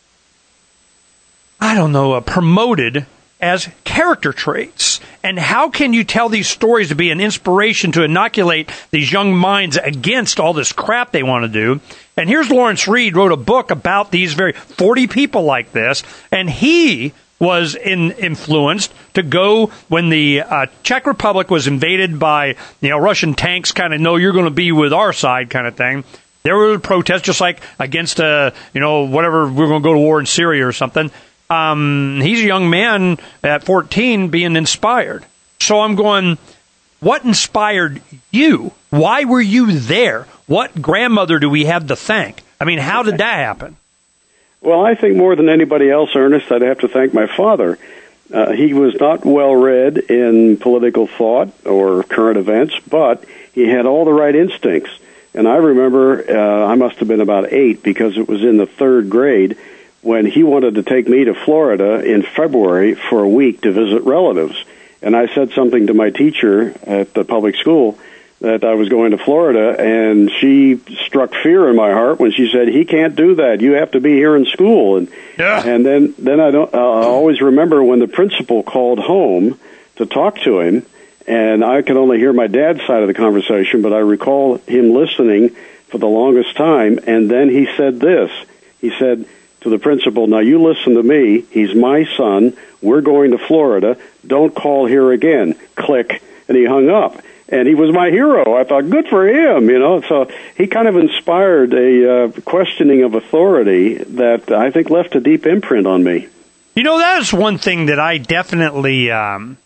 I don't know, uh, promoted as character traits? And how can you tell these stories to be an inspiration to inoculate these young minds against all this crap they want to do? And here's Lawrence Reed wrote a book about these very forty people like this, and he was in, influenced to go when the uh, Czech Republic was invaded by, you know, Russian tanks, kind of, no, you're going to be with our side kind of thing. There were protests just like against, uh, you know, whatever, we're going to go to war in Syria or something. Um, he's a young man at fourteen being inspired. So I'm going, what inspired you? Why were you there? What grandmother do we have to thank? I mean, how did that happen? Well, I think more than anybody else, Ernest, I'd have to thank my father. Uh, he was not well-read in political thought or current events, but he had all the right instincts. And I remember uh, I must have been about eight because it was in the third grade when he wanted to take me to Florida in February for a week to visit relatives. And I said something to my teacher at the public school that I was going to Florida, and she struck fear in my heart when she said, he can't do that. You have to be here in school. And yeah. and then, then I don't. Uh, I always remember when the principal called home to talk to him, and I could only hear my dad's side of the conversation, but I recall him listening for the longest time, and then he said this. He said to the principal, now you listen to me. He's my son. We're going to Florida. Don't call here again. Click. And he hung up. And he was my hero. I thought, good for him, you know. So he kind of inspired a uh, questioning of authority that I think left a deep imprint on me. You know, that is one thing that I definitely, um,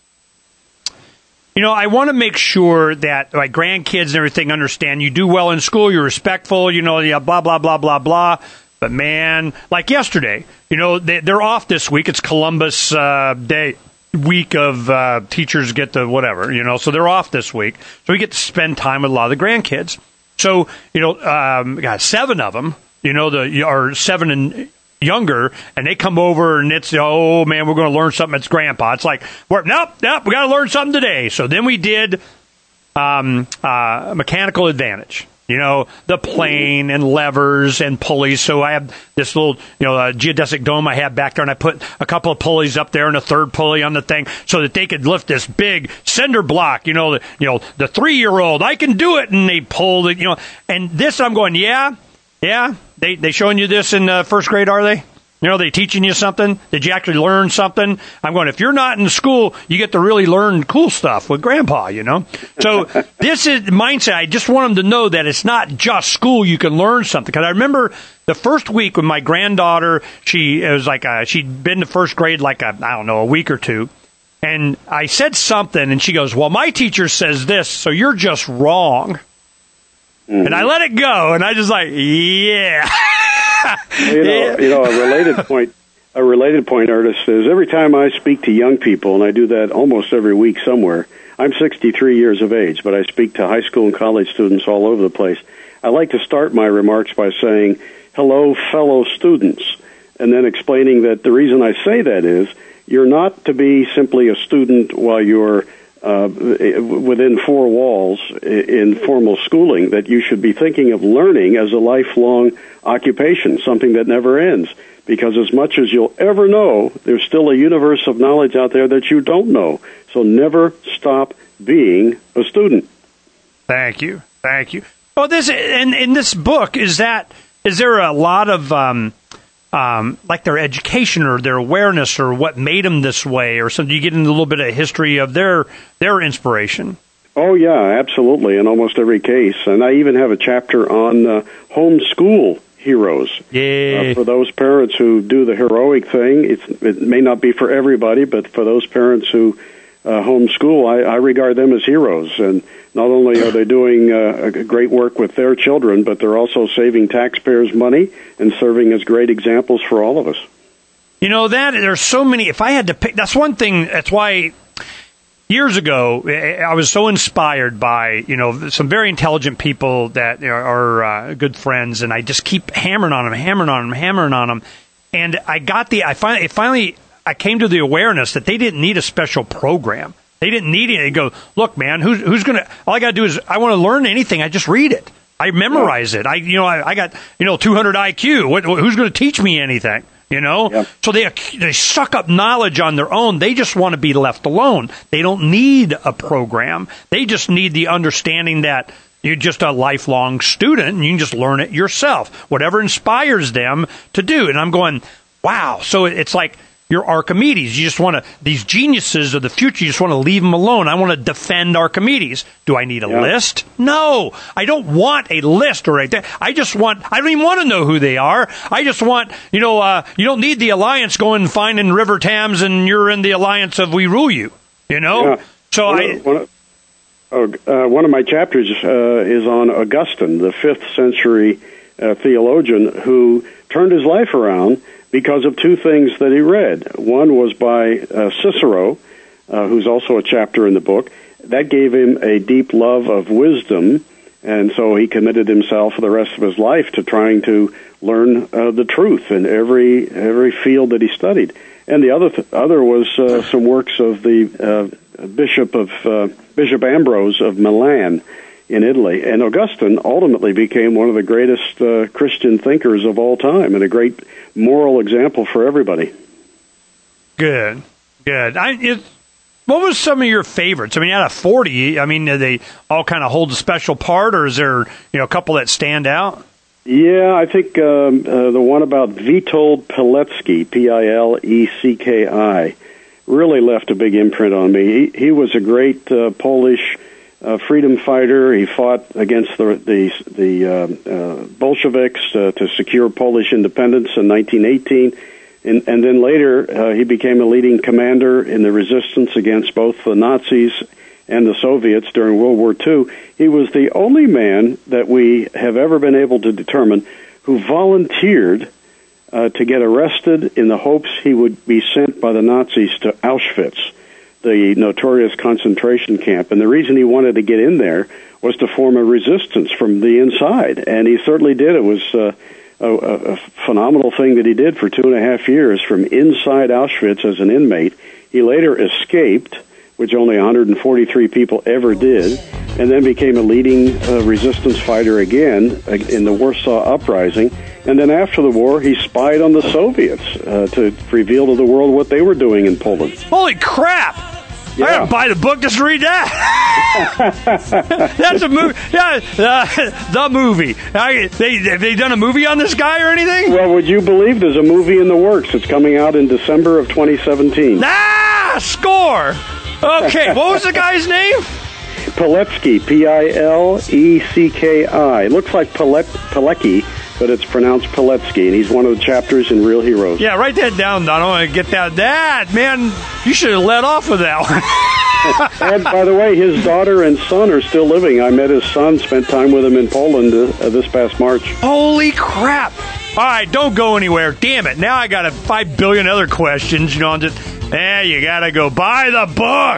you know, I want to make sure that my grandkids and everything understand you do well in school, you're respectful, you know, yeah, blah, blah, blah, blah, blah. But, man, like yesterday, you know, they, they're off this week. It's Columbus uh, Day. Week of uh, teachers get the whatever, you know, so they're off this week. So we get to spend time with a lot of the grandkids. So, you know, um, got seven of them, you know, the are seven and younger, and they come over and it's, oh, man, we're going to learn something. It's Grandpa. It's like, we're, nope, nope, we got to learn something today. So then we did um, uh, mechanical advantage. You know, the plane and levers and pulleys. So I have this little, you know, uh, geodesic dome I have back there, and I put a couple of pulleys up there and a third pulley on the thing so that they could lift this big cinder block. You know, the, you know, the three-year-old, I can do it, and they pulled it. You know, and this I'm going, yeah, yeah. They they showing you this in uh, first grade, are they? You know, they teaching you something? Did you actually learn something? I'm going, if you're not in school, you get to really learn cool stuff with Grandpa, you know? So this is mindset. I just want them to know that it's not just school. You can learn something. Because I remember the first week with my granddaughter, she it was like a, she'd been to first grade like, a, I don't know, a week or two. And I said something, and she goes, well, my teacher says this, so you're just wrong. Mm-hmm. And I let it go, and I just like, yeah. you know, yeah. you know, a related point, a related point, Ernest, is every time I speak to young people, and I do that almost every week somewhere. I'm sixty-three years of age, but I speak to high school and college students all over the place. I like to start my remarks by saying, hello, fellow students, and then explaining that the reason I say that is you're not to be simply a student while you're uh, within four walls in formal schooling, that you should be thinking of learning as a lifelong occupation, something that never ends. Because as much as you'll ever know, there's still a universe of knowledge out there that you don't know. So never stop being a student. Thank you. Thank you. Oh, this in in this book, is that is there a lot of um, um, like their education or their awareness or what made them this way or something? You get into a little bit of history of their their inspiration. Oh yeah, absolutely. In almost every case, and I even have a chapter on uh, homeschool heroes. Yeah. Uh, for those parents who do the heroic thing, it's, it may not be for everybody, but for those parents who uh, homeschool, I, I regard them as heroes. And not only are they doing uh, great work with their children, but they're also saving taxpayers' money and serving as great examples for all of us. You know, that there's so many. If I had to pick, that's one thing. That's why years ago I was so inspired by, you know, some very intelligent people that are uh, good friends, and I just keep hammering on them, hammering on them, hammering on them. And I got the, I finally, finally, I came to the awareness that they didn't need a special program. They didn't need it. They go, look, man, who's who's gonna? All I got to do is, I want to learn anything, I just read it. I memorize it. I, you know, I, I got, you know, two hundred I Q. What, who's going to teach me anything? You know, yep. So they they suck up knowledge on their own. They just want to be left alone. They don't need a program. They just need the understanding that you're just a lifelong student and you can just learn it yourself, whatever inspires them to do. And I'm going, wow. So it's like you're Archimedes. You just want to, these geniuses of the future, you just want to leave them alone. I want to defend Archimedes. Do I need a yeah. list? No, I don't want a list or anything. I just want, I don't even want to know who they are. I just want, you know, uh, you don't need the alliance going and finding River Thames and you're in the alliance of we rule you, you know? Yeah. So one I... Of, one, of, oh, uh, one of my chapters uh, is on Augustine, the fifth century uh, theologian who turned his life around because of two things that he read. One was by uh, Cicero, uh, who's also a chapter in the book. That gave him a deep love of wisdom, and so he committed himself for the rest of his life to trying to learn uh, the truth in every every field that he studied. And the other th- other was uh, some works of the uh, Bishop of uh, Bishop Ambrose of Milan in Italy. And Augustine ultimately became one of the greatest uh, Christian thinkers of all time and a great moral example for everybody. Good, good. I, it, what was some of your favorites? I mean, out of forty, I mean, do they all kind of hold a special part, or is there, you know, a couple that stand out? Yeah, I think um, uh, the one about Witold Pilecki, P I L E C K I, really left a big imprint on me. He, he was a great uh, Polish Uh, freedom fighter. He fought against the the, the uh, uh, Bolsheviks uh, to secure Polish independence in nineteen eighteen, and, and then later uh, he became a leading commander in the resistance against both the Nazis and the Soviets during World War Two. He was the only man that we have ever been able to determine who volunteered uh, to get arrested in the hopes he would be sent by the Nazis to Auschwitz, the notorious concentration camp. And the reason he wanted to get in there was to form a resistance from the inside. And he certainly did. It was uh, a, a phenomenal thing that he did for two and a half years from inside Auschwitz as an inmate. He later escaped, which only one hundred forty-three people ever did, and then became a leading uh, resistance fighter again in the Warsaw Uprising. And then after the war, he spied on the Soviets uh, to reveal to the world what they were doing in Poland. Holy crap! Yeah. I gotta buy the book just to read that. That's a movie. Yeah, uh, the movie. I, they have they done a movie on this guy or anything? Well, would you believe there's a movie in the works? It's coming out in December of twenty seventeen. Ah, score. Okay, what was the guy's name? Pilecki, P I L E C K I. It looks like Pilecki, but it's pronounced Pilecki, and he's one of the chapters in Real Heroes. Yeah, write that down, Don. I want to get that. That, man, you should have let off with that one. And by the way, his daughter and son are still living. I met his son, spent time with him in Poland uh, this past March. Holy crap! All right, don't go anywhere. Damn it! Now I got a five billion other questions. You know, I'm just, eh, you gotta go buy the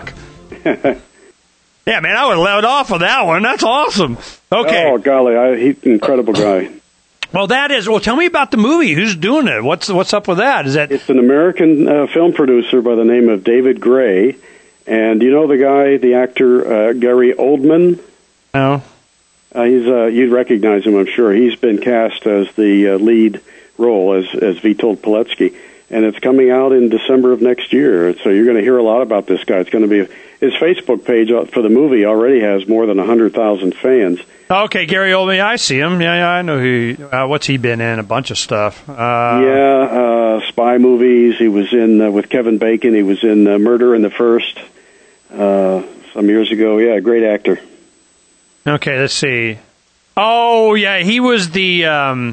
book. Yeah, man, I would have let off with that one. That's awesome. Okay. Oh golly, I, he's an incredible guy. Well, that is. Well, tell me about the movie. Who's doing it? What's what's up with that? Is that? It's an American uh, film producer by the name of David Gray, and you know the guy, the actor uh, Gary Oldman. No. Uh, he's uh, you'd recognize him, I'm sure. He's been cast as the uh, lead role as as Witold Pilecki, and it's coming out in December of next year. So you're going to hear a lot about this guy. It's going to be his Facebook page for the movie already has more than a hundred thousand fans. Okay, Gary Oldman, I see him. Yeah, yeah, I know who. Uh, what's he been in? A bunch of stuff. Uh, yeah, uh, spy movies. He was in uh, with Kevin Bacon. He was in uh, Murder in the First uh, some years ago. Yeah, great actor. Okay, let's see. Oh, yeah, he was the um,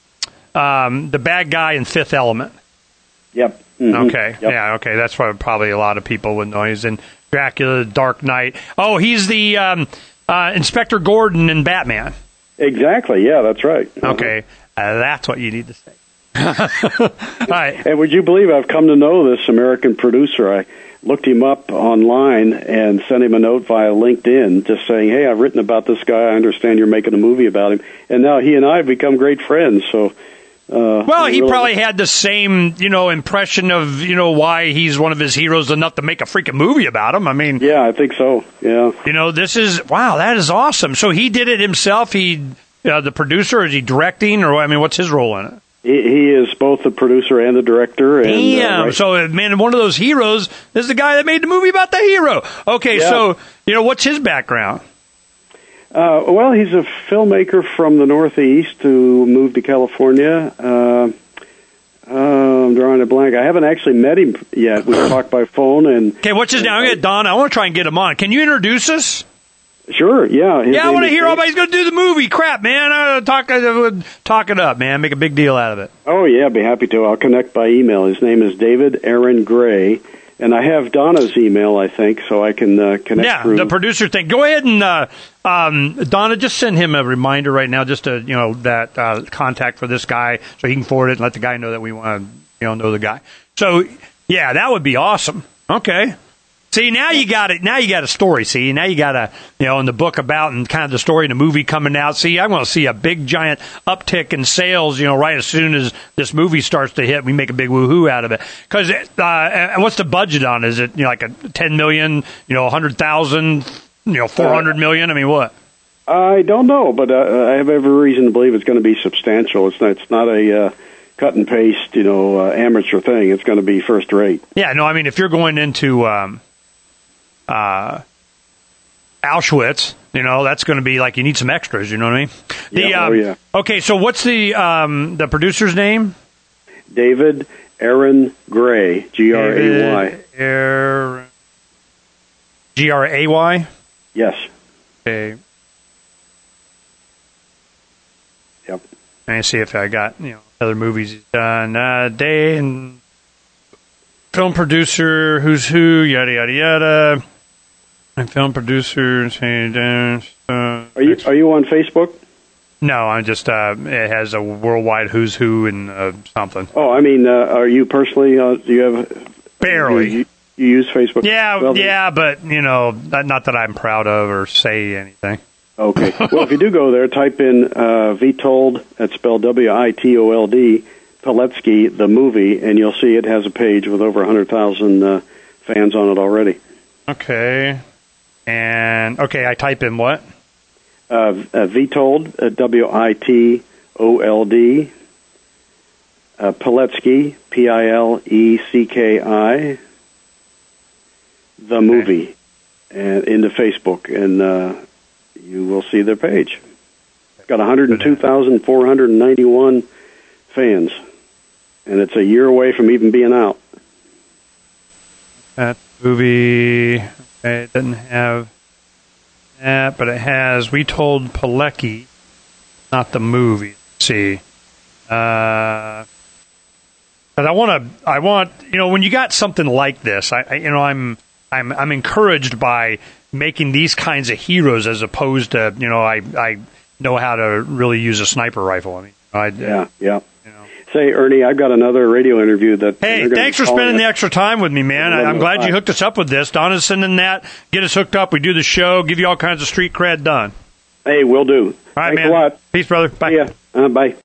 um, the bad guy in Fifth Element. Yep. Mm-hmm. Okay. Yep. Yeah. Okay. That's what probably a lot of people would know. He's in Dracula, Dark Knight. Oh, he's the um, uh, Inspector Gordon in Batman. Exactly. Yeah, that's right. Okay, uh, that's what you need to say. All right. And would you believe I've come to know this American producer? I looked him up online and sent him a note via LinkedIn, just saying, "Hey, I've written about this guy. I understand you're making a movie about him." And now he and I have become great friends. So. Uh, well, he really probably had the same, you know, impression of, you know, why he's one of his heroes enough to make a freaking movie about him. I mean, yeah, I think so. Yeah, you know, this is wow, that is awesome. So he did it himself. He, uh, the producer, is he directing, or I mean, what's his role in it? He, he is both the producer and the director. And, Damn. Uh, right. So, man, one of those heroes is the guy that made the movie about the hero. Okay, yeah. So you know, what's his background? Uh, well, he's a filmmaker from the Northeast who moved to California. Uh, uh, I'm drawing a blank. I haven't actually met him yet. We've talked by phone. And okay, what's his name? I'm going to get Don. I want to try and get him on. Can you introduce us? Sure, yeah. His yeah, I want to hear Dave. all about he's going to do the movie. Crap, man. Uh, talk, uh, talk it up, man. Make a big deal out of it. Oh, yeah, I'd be happy to. I'll connect by email. His name is David Aaron Gray. And I have Donna's email, I think, so I can uh, connect yeah, through. the producer thing. Go ahead and, uh, um, Donna, just send him a reminder right now, just to, you know, that uh, contact for this guy, so he can forward it and let the guy know that we want to, you know, know the guy. So, yeah, that would be awesome. Okay. See, now you got it. Now you got a story. See, now you got a, you know, in the book about and kind of the story in the movie coming out. See, I'm going to see a big giant uptick in sales, you know, right as soon as this movie starts to hit. We make a big woohoo out of it. Because, uh, and what's the budget on? Is it, you know, like a ten million, you know, one hundred thousand, you know, four hundred million? I mean, what? I don't know, but uh, I have every reason to believe it's going to be substantial. It's not, it's not a uh, cut and paste, you know, uh, amateur thing. It's going to be first rate. Yeah, no, I mean, if you're going into um, uh, Auschwitz, you know, that's going to be like you need some extras. You know what I mean? The, yeah, um, oh, yeah. Okay, so what's the um, the producer's name? David Aaron Gray, G R A Y. Aaron, G R A Y? Yes. Okay. Yep. Let me see if I got, you know, other movies he's done. Uh, Day and film producer, who's who, yada, yada, yada. And film producer, uh, are you are you on Facebook? No, I'm just, uh, it has a worldwide who's who and uh, something. Oh, I mean, uh, are you personally, uh, do you have... Barely. You, you use Facebook? Yeah, well, yeah, but, you know, not, not that I'm proud of or say anything. Okay. Well, if you do go there, type in uh, Witold, that's spelled W I T O L D, Pilecki, the movie, and you'll see it has a page with over one hundred thousand uh, fans on it already. Okay. And, okay, I type in what? Uh, uh, Witold, uh, W I T O L D, uh, Pilecki, P I L E C K I, the okay. movie, and into Facebook, and uh, you will see their page. It's got one hundred two thousand four hundred ninety-one fans, and it's a year away from even being out. That movie, okay, it doesn't have that, but it has Witold Pilecki, not the movie. Let's see. Uh, but I want to, I want, you know, when you got something like this, I, I you know, I'm, I'm I'm encouraged by making these kinds of heroes as opposed to, you know, I I know how to really use a sniper rifle. I mean, I, yeah, yeah. You know. Say, Ernie, I've got another radio interview that. Hey, thanks for spending the extra time with me, man. I, I'm glad you hooked us up with this. Donna's sending that. Get us hooked up. We do the show. Give you all kinds of street cred done. Hey, we'll do. All right, Thanks man. a lot. Peace, brother. Bye. Yeah. Uh, bye.